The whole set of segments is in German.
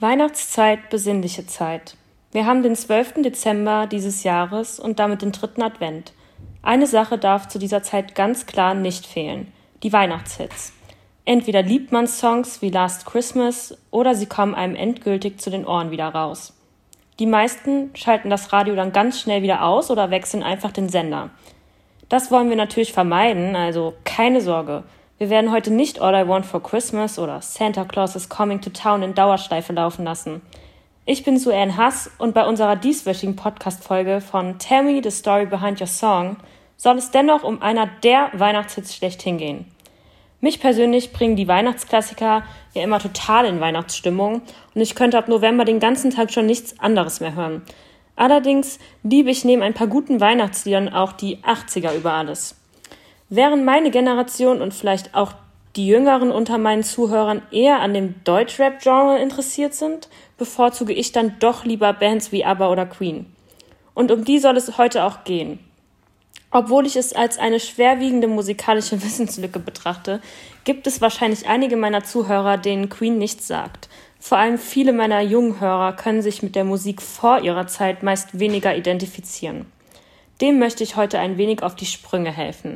Weihnachtszeit, besinnliche Zeit. Wir haben den 12. Dezember dieses Jahres und damit den 3. Advent. Eine Sache darf zu dieser Zeit ganz klar nicht fehlen: die Weihnachtshits. Entweder liebt man Songs wie Last Christmas oder sie kommen einem endgültig zu den Ohren wieder raus. Die meisten schalten das Radio dann ganz schnell wieder aus oder wechseln einfach den Sender. Das wollen wir natürlich vermeiden, also keine Sorge. Wir werden heute nicht All I Want for Christmas oder Santa Claus is Coming to Town in Dauerschleife laufen lassen. Ich bin Sue-Ann Hass und bei unserer dieswöchigen Podcast-Folge von Tell Me the Story Behind Your Song soll es dennoch um einer der Weihnachtshits schlechthin gehen. Mich persönlich bringen die Weihnachtsklassiker ja immer total in Weihnachtsstimmung und ich könnte ab November den ganzen Tag schon nichts anderes mehr hören. Allerdings liebe ich neben ein paar guten Weihnachtsliedern auch die 80er über alles. Während meine Generation und vielleicht auch die Jüngeren unter meinen Zuhörern eher an dem Deutschrap-Genre interessiert sind, bevorzuge ich dann doch lieber Bands wie ABBA oder Queen. Und um die soll es heute auch gehen. Obwohl ich es als eine schwerwiegende musikalische Wissenslücke betrachte, gibt es wahrscheinlich einige meiner Zuhörer, denen Queen nichts sagt. Vor allem viele meiner jungen Hörer können sich mit der Musik vor ihrer Zeit meist weniger identifizieren. Dem möchte ich heute ein wenig auf die Sprünge helfen.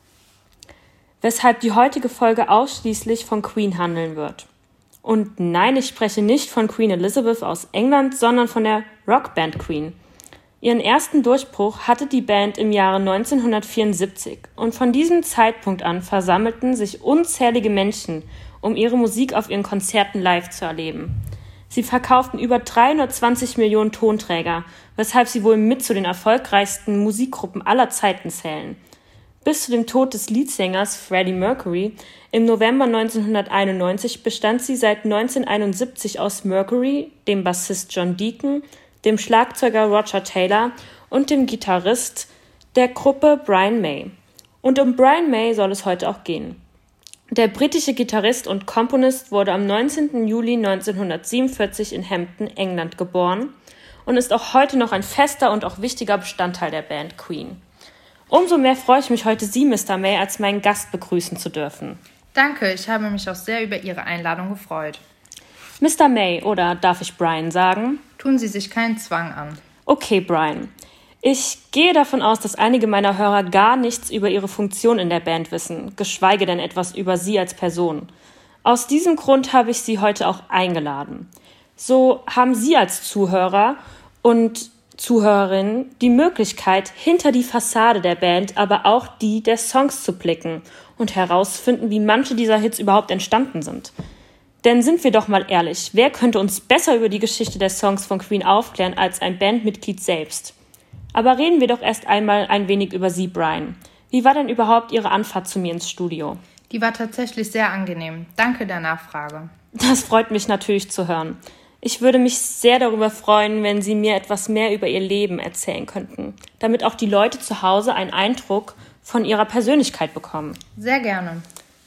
Weshalb die heutige Folge ausschließlich von Queen handeln wird. Und nein, ich spreche nicht von Queen Elizabeth aus England, sondern von der Rockband Queen. Ihren ersten Durchbruch hatte die Band im Jahre 1974 und von diesem Zeitpunkt an versammelten sich unzählige Menschen, um ihre Musik auf ihren Konzerten live zu erleben. Sie verkauften über 320 Millionen Tonträger, weshalb sie wohl mit zu den erfolgreichsten Musikgruppen aller Zeiten zählen. Bis zu dem Tod des Leadsängers Freddie Mercury im November 1991 bestand sie seit 1971 aus Mercury, dem Bassist John Deacon, dem Schlagzeuger Roger Taylor und dem Gitarrist der Gruppe Brian May. Und um Brian May soll es heute auch gehen. Der britische Gitarrist und Komponist wurde am 19. Juli 1947 in Hampton, England geboren und ist auch heute noch ein fester und auch wichtiger Bestandteil der Band Queen. Umso mehr freue ich mich heute, Sie, Mr. May, als meinen Gast begrüßen zu dürfen. Danke, ich habe mich auch sehr über Ihre Einladung gefreut. Mr. May, oder darf ich Brian sagen? Tun Sie sich keinen Zwang an. Okay, Brian. Ich gehe davon aus, dass einige meiner Hörer gar nichts über Ihre Funktion in der Band wissen, geschweige denn etwas über Sie als Person. Aus diesem Grund habe ich Sie heute auch eingeladen. So haben Sie als Zuhörer und Zuhörerinnen die Möglichkeit, hinter die Fassade der Band, aber auch die der Songs zu blicken und herausfinden, wie manche dieser Hits überhaupt entstanden sind. Denn sind wir doch mal ehrlich, wer könnte uns besser über die Geschichte der Songs von Queen aufklären als ein Bandmitglied selbst? Aber reden wir doch erst einmal ein wenig über Sie, Brian. Wie war denn überhaupt Ihre Anfahrt zu mir ins Studio? Die war tatsächlich sehr angenehm. Danke der Nachfrage. Das freut mich natürlich zu hören. Ich würde mich sehr darüber freuen, wenn Sie mir etwas mehr über Ihr Leben erzählen könnten, damit auch die Leute zu Hause einen Eindruck von Ihrer Persönlichkeit bekommen. Sehr gerne.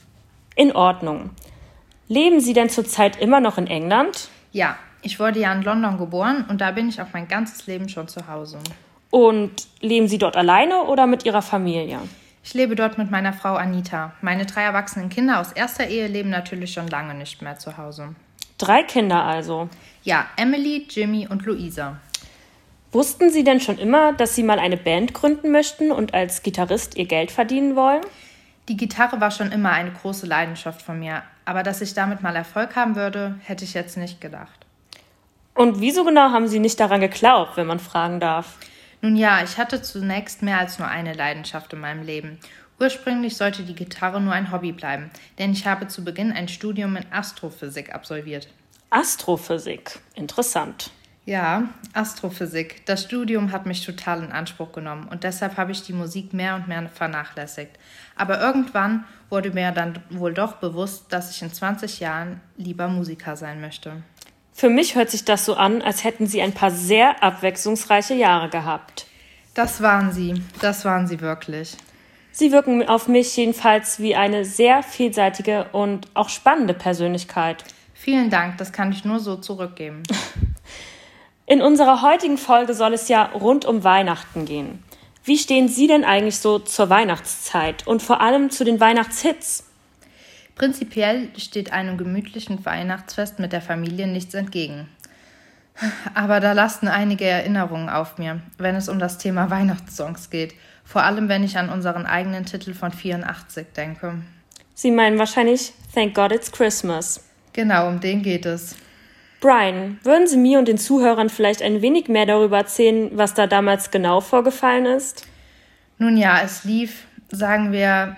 In Ordnung. Leben Sie denn zurzeit immer noch in England? Ja, ich wurde ja in London geboren und da bin ich auch mein ganzes Leben schon zu Hause. Und leben Sie dort alleine oder mit Ihrer Familie? Ich lebe dort mit meiner Frau Anita. Meine 3 erwachsenen Kinder aus erster Ehe leben natürlich schon lange nicht mehr zu Hause. 3 Kinder also? Ja, Emily, Jimmy und Luisa. Wussten Sie denn schon immer, dass Sie mal eine Band gründen möchten und als Gitarrist Ihr Geld verdienen wollen? Die Gitarre war schon immer eine große Leidenschaft von mir, aber dass ich damit mal Erfolg haben würde, hätte ich jetzt nicht gedacht. Und wieso genau haben Sie nicht daran geglaubt, wenn man fragen darf? Nun ja, ich hatte zunächst mehr als nur eine Leidenschaft in meinem Leben. Ursprünglich sollte die Gitarre nur ein Hobby bleiben, denn ich habe zu Beginn ein Studium in Astrophysik absolviert. Astrophysik, interessant. Ja, Astrophysik. Das Studium hat mich total in Anspruch genommen und deshalb habe ich die Musik mehr und mehr vernachlässigt. Aber irgendwann wurde mir dann wohl doch bewusst, dass ich in 20 Jahren lieber Musiker sein möchte. Für mich hört sich das so an, als hätten Sie ein paar sehr abwechslungsreiche Jahre gehabt. Das waren sie wirklich. Sie wirken auf mich jedenfalls wie eine sehr vielseitige und auch spannende Persönlichkeit. Vielen Dank, das kann ich nur so zurückgeben. In unserer heutigen Folge soll es ja rund um Weihnachten gehen. Wie stehen Sie denn eigentlich so zur Weihnachtszeit und vor allem zu den Weihnachtshits? Prinzipiell steht einem gemütlichen Weihnachtsfest mit der Familie nichts entgegen. Aber da lasten einige Erinnerungen auf mir, wenn es um das Thema Weihnachtssongs geht. Vor allem, wenn ich an unseren eigenen Titel von 84 denke. Sie meinen wahrscheinlich Thank God It's Christmas. Genau, um den geht es. Brian, würden Sie mir und den Zuhörern vielleicht ein wenig mehr darüber erzählen, was da damals genau vorgefallen ist? Nun ja, es lief, sagen wir,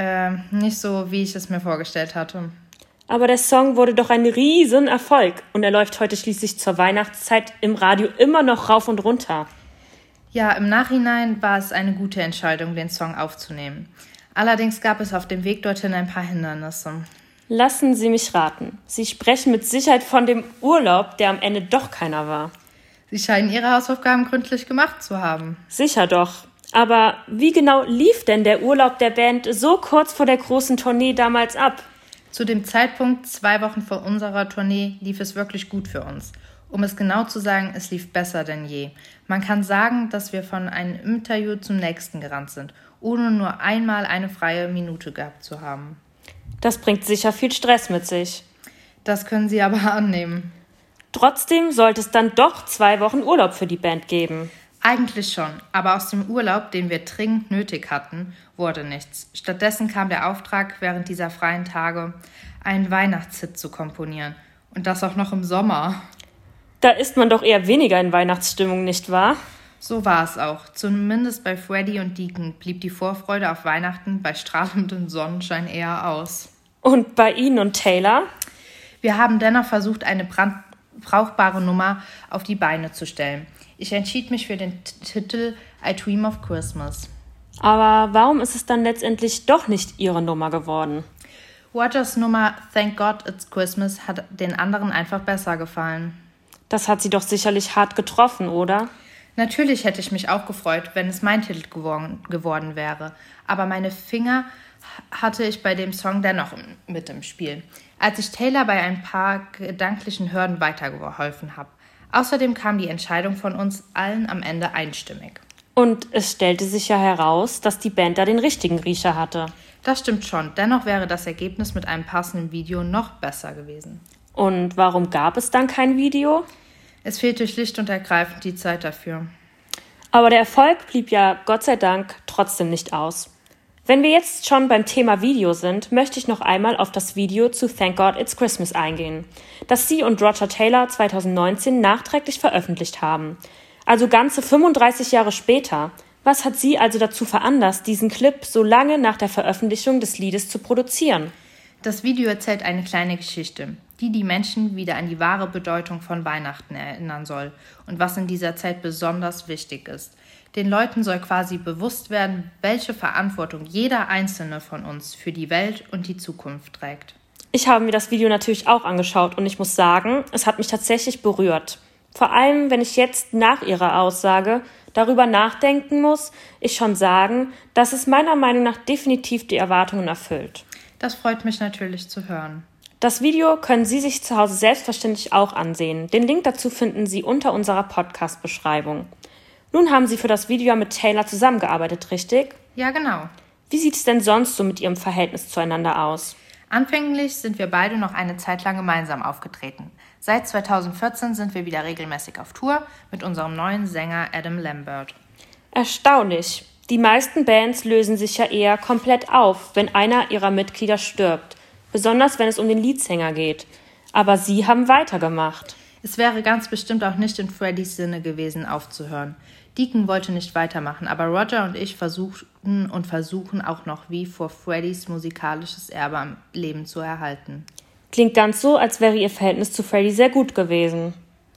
nicht so, wie ich es mir vorgestellt hatte. Aber der Song wurde doch ein Riesenerfolg und er läuft heute schließlich zur Weihnachtszeit im Radio immer noch rauf und runter. Ja, im Nachhinein war es eine gute Entscheidung, den Song aufzunehmen. Allerdings gab es auf dem Weg dorthin ein paar Hindernisse. Lassen Sie mich raten. Sie sprechen mit Sicherheit von dem Urlaub, der am Ende doch keiner war. Sie scheinen Ihre Hausaufgaben gründlich gemacht zu haben. Sicher doch. Aber wie genau lief denn der Urlaub der Band so kurz vor der großen Tournee damals ab? Zu dem Zeitpunkt, 2 Wochen vor unserer Tournee, lief es wirklich gut für uns. Um es genau zu sagen, es lief besser denn je. Man kann sagen, dass wir von einem Interview zum nächsten gerannt sind, ohne nur einmal eine freie Minute gehabt zu haben. Das bringt sicher viel Stress mit sich. Das können Sie aber annehmen. Trotzdem sollte es dann doch 2 Wochen Urlaub für die Band geben. Eigentlich schon, aber aus dem Urlaub, den wir dringend nötig hatten, wurde nichts. Stattdessen kam der Auftrag, während dieser freien Tage einen Weihnachtshit zu komponieren. Und das auch noch im Sommer. Da ist man doch eher weniger in Weihnachtsstimmung, nicht wahr? So war es auch. Zumindest bei Freddie und Deacon blieb die Vorfreude auf Weihnachten bei strahlendem Sonnenschein eher aus. Und bei Ihnen und Taylor? Wir haben dennoch versucht, eine brauchbare Nummer auf die Beine zu stellen. Ich entschied mich für den Titel I Dream of Christmas. Aber warum ist es dann letztendlich doch nicht Ihre Nummer geworden? Rogers Nummer Thank God It's Christmas hat den anderen einfach besser gefallen. Das hat Sie doch sicherlich hart getroffen, oder? Natürlich hätte ich mich auch gefreut, wenn es mein Titel geworden wäre. Aber meine Finger hatte ich bei dem Song dennoch mit im Spiel, als ich Taylor bei ein paar gedanklichen Hürden weitergeholfen habe. Außerdem kam die Entscheidung von uns allen am Ende einstimmig. Und es stellte sich ja heraus, dass die Band da den richtigen Riecher hatte. Das stimmt schon, dennoch wäre das Ergebnis mit einem passenden Video noch besser gewesen. Und warum gab es dann kein Video? Es fehlte schlicht und ergreifend die Zeit dafür. Aber der Erfolg blieb ja Gott sei Dank trotzdem nicht aus. Wenn wir jetzt schon beim Thema Video sind, möchte ich noch einmal auf das Video zu Thank God It's Christmas eingehen, das Sie und Roger Taylor 2019 nachträglich veröffentlicht haben. Also ganze 35 Jahre später. Was hat Sie also dazu veranlasst, diesen Clip so lange nach der Veröffentlichung des Liedes zu produzieren? Das Video erzählt eine kleine Geschichte, die Menschen wieder an die wahre Bedeutung von Weihnachten erinnern soll und was in dieser Zeit besonders wichtig ist. Den Leuten soll quasi bewusst werden, welche Verantwortung jeder Einzelne von uns für die Welt und die Zukunft trägt. Ich habe mir das Video natürlich auch angeschaut und ich muss sagen, es hat mich tatsächlich berührt. Vor allem, wenn ich jetzt nach Ihrer Aussage darüber nachdenken muss, ich schon sagen, dass es meiner Meinung nach definitiv die Erwartungen erfüllt. Das freut mich natürlich zu hören. Das Video können Sie sich zu Hause selbstverständlich auch ansehen. Den Link dazu finden Sie unter unserer Podcast-Beschreibung. Nun haben Sie für das Video mit Taylor zusammengearbeitet, richtig? Ja, genau. Wie sieht es denn sonst so mit Ihrem Verhältnis zueinander aus? Anfänglich sind wir beide noch eine Zeit lang gemeinsam aufgetreten. Seit 2014 sind wir wieder regelmäßig auf Tour mit unserem neuen Sänger Adam Lambert. Erstaunlich. Die meisten Bands lösen sich ja eher komplett auf, wenn einer ihrer Mitglieder stirbt. Besonders wenn es um den Leadsänger geht. Aber Sie haben weitergemacht. Es wäre ganz bestimmt auch nicht in Freddys Sinne gewesen, aufzuhören. Deacon wollte nicht weitermachen, aber Roger und ich versuchten und versuchen auch noch wie vor Freddys musikalisches Erbe am Leben zu erhalten. Klingt ganz so, als wäre Ihr Verhältnis zu Freddie sehr gut gewesen.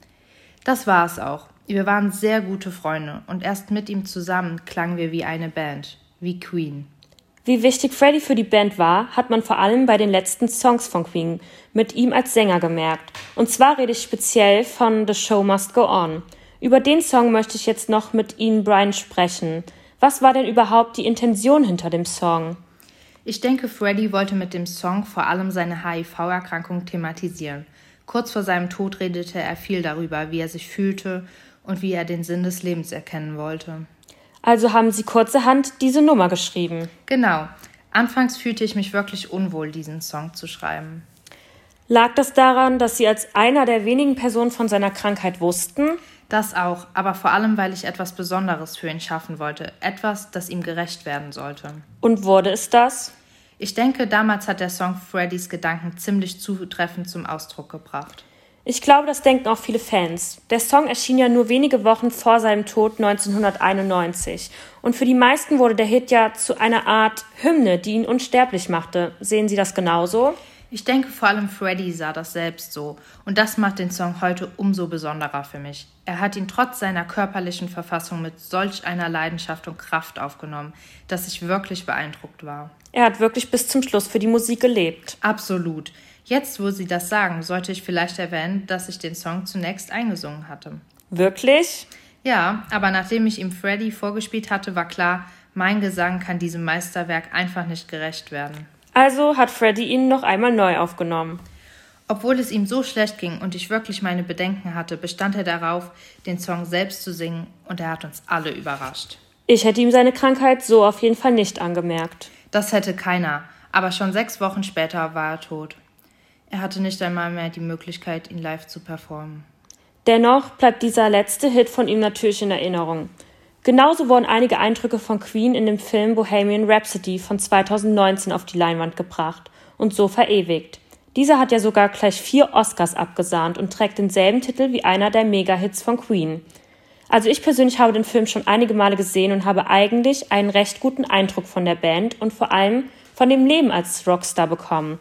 Das war es auch. Wir waren sehr gute Freunde und erst mit ihm zusammen klangen wir wie eine Band, wie Queen. Wie wichtig Freddie für die Band war, hat man vor allem bei den letzten Songs von Queen mit ihm als Sänger gemerkt. Und zwar rede ich speziell von The Show Must Go On. Über den Song möchte ich jetzt noch mit Ihnen, Brian, sprechen. Was war denn überhaupt die Intention hinter dem Song? Ich denke, Freddie wollte mit dem Song vor allem seine HIV-Erkrankung thematisieren. Kurz vor seinem Tod redete er viel darüber, wie er sich fühlte und wie er den Sinn des Lebens erkennen wollte. Also haben Sie kurzerhand diese Nummer geschrieben. Genau. Anfangs fühlte ich mich wirklich unwohl, diesen Song zu schreiben. Lag das daran, dass Sie als einer der wenigen Personen von seiner Krankheit wussten? Das auch, aber vor allem, weil ich etwas Besonderes für ihn schaffen wollte. Etwas, das ihm gerecht werden sollte. Und wurde es das? Ich denke, damals hat der Song Freddys Gedanken ziemlich zutreffend zum Ausdruck gebracht. Ich glaube, das denken auch viele Fans. Der Song erschien ja nur wenige Wochen vor seinem Tod 1991. Und für die meisten wurde der Hit ja zu einer Art Hymne, die ihn unsterblich machte. Sehen Sie das genauso? Ich denke, vor allem Freddie sah das selbst so. Und das macht den Song heute umso besonderer für mich. Er hat ihn trotz seiner körperlichen Verfassung mit solch einer Leidenschaft und Kraft aufgenommen, dass ich wirklich beeindruckt war. Er hat wirklich bis zum Schluss für die Musik gelebt. Absolut. Jetzt, wo Sie das sagen, sollte ich vielleicht erwähnen, dass ich den Song zunächst eingesungen hatte. Wirklich? Ja, aber nachdem ich ihm Freddie vorgespielt hatte, war klar, mein Gesang kann diesem Meisterwerk einfach nicht gerecht werden. Also hat Freddie ihn noch einmal neu aufgenommen. Obwohl es ihm so schlecht ging und ich wirklich meine Bedenken hatte, bestand er darauf, den Song selbst zu singen, und er hat uns alle überrascht. Ich hätte ihm seine Krankheit so auf jeden Fall nicht angemerkt. Das hätte keiner, aber schon 6 Wochen später war er tot. Er hatte nicht einmal mehr die Möglichkeit, ihn live zu performen. Dennoch bleibt dieser letzte Hit von ihm natürlich in Erinnerung. Genauso wurden einige Eindrücke von Queen in dem Film Bohemian Rhapsody von 2019 auf die Leinwand gebracht und so verewigt. Dieser hat ja sogar gleich 4 Oscars abgesahnt und trägt denselben Titel wie einer der Mega-Hits von Queen. Also ich persönlich habe den Film schon einige Male gesehen und habe eigentlich einen recht guten Eindruck von der Band und vor allem von dem Leben als Rockstar bekommen.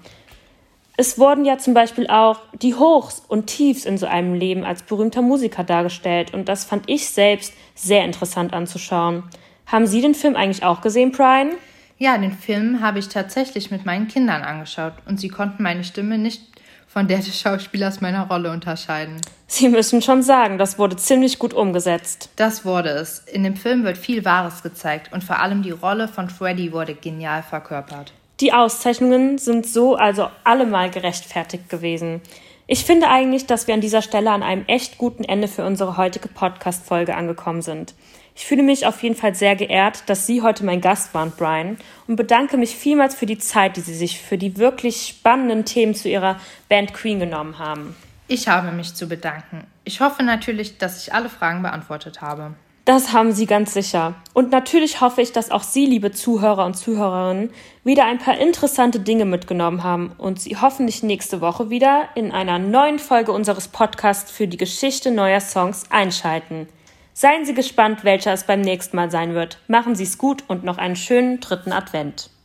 Es wurden ja zum Beispiel auch die Hochs und Tiefs in so einem Leben als berühmter Musiker dargestellt und das fand ich selbst sehr interessant anzuschauen. Haben Sie den Film eigentlich auch gesehen, Brian? Ja, den Film habe ich tatsächlich mit meinen Kindern angeschaut und sie konnten meine Stimme nicht von der des Schauspielers meiner Rolle unterscheiden. Sie müssen schon sagen, das wurde ziemlich gut umgesetzt. Das wurde es. In dem Film wird viel Wahres gezeigt und vor allem die Rolle von Freddie wurde genial verkörpert. Die Auszeichnungen sind so also allemal gerechtfertigt gewesen. Ich finde eigentlich, dass wir an dieser Stelle an einem echt guten Ende für unsere heutige Podcast-Folge angekommen sind. Ich fühle mich auf jeden Fall sehr geehrt, dass Sie heute mein Gast waren, Brian, und bedanke mich vielmals für die Zeit, die Sie sich für die wirklich spannenden Themen zu Ihrer Band Queen genommen haben. Ich habe mich zu bedanken. Ich hoffe natürlich, dass ich alle Fragen beantwortet habe. Das haben Sie ganz sicher. Und natürlich hoffe ich, dass auch Sie, liebe Zuhörer und Zuhörerinnen, wieder ein paar interessante Dinge mitgenommen haben und Sie hoffentlich nächste Woche wieder in einer neuen Folge unseres Podcasts für die Geschichte neuer Songs einschalten. Seien Sie gespannt, welcher es beim nächsten Mal sein wird. Machen Sie es gut und noch einen schönen 3. Advent.